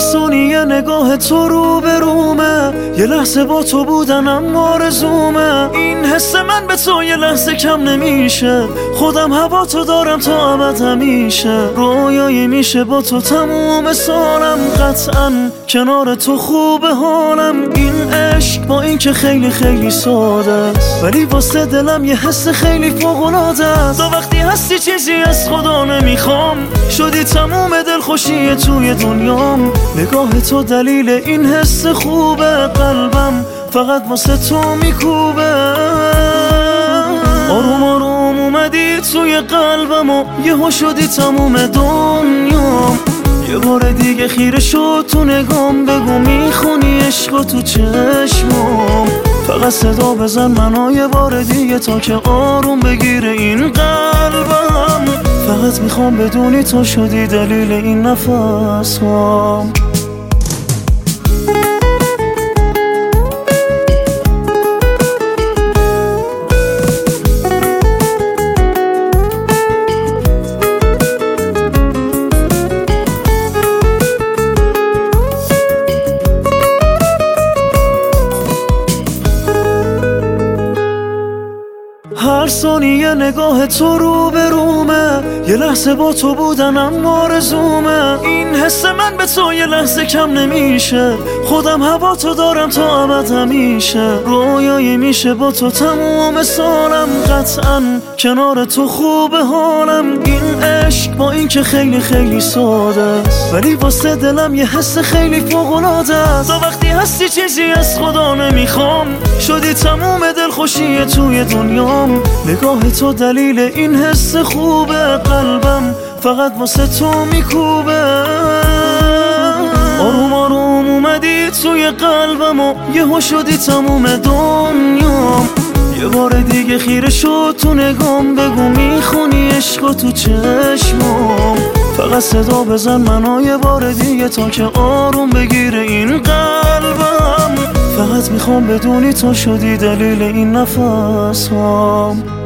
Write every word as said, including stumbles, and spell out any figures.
ثانیه نگاه تو رو به رومه، یه لحظه با تو بودنم آرزومه. این حس من به تو یه لحظه کم نمیشه، خودم هوا تو دارم تا ابد همیشه. رویایی میشه با تو تموم سالم، قطعا کنار تو خوب حالم. این عشق با این که خیلی خیلی ساده است، ولی واسه دلم یه حس خیلی فوق‌العاده است. تو وقتی هستی چیزی از خدا نمیخوام، شدی تموم دلخوشی توی دنیام. نگاه تو دلیل این حس خوبه، قلبم فقط واسه تو میکوبه. آروم آروم اومدی توی قلبم و یهو شدی تموم دنیام. یه بار دیگه خیره شد تو نگام، بگو میخونی عشق تو چشمام. فقط صدا بزن منو یه بار دیگه تا که آروم بگیره این قلبم. فقط میخوام بدونی تو شدی دلیل این نفسام. هر ثانیه نگاه تو رو به رومه، یه لحظه با تو بودنم آرزومه. این حس من به تو یه لحظه کم نمیشه، خودم هوا تو دارم تا ابد همیشه. رویایی میشه با تو تموم سالم، قطعا کنار تو خوب حالم. این عشق با این که خیلی خیلی ساده است، ولی واسه دلم یه حس خیلی فوق‌العاده است. تو وقتی هستی چیزی از خدا نمیخوام، شدی تموم دلخوشی توی دنیام. نگاه تو دلیل این حس خوبه، قلبم فقط واسه تو میکوبه. آروم آروم اومدی توی قلبم و یهو شدی تموم دنیام. یه بار دیگه خیره شد تو نگام، بگو میخونی عشق تو چشمام. فقط صدا بزن منو یه بار دیگه تا که آروم بگیره این قلبم. فقط میخوام بدونی تو شدی دلیل این نفسام.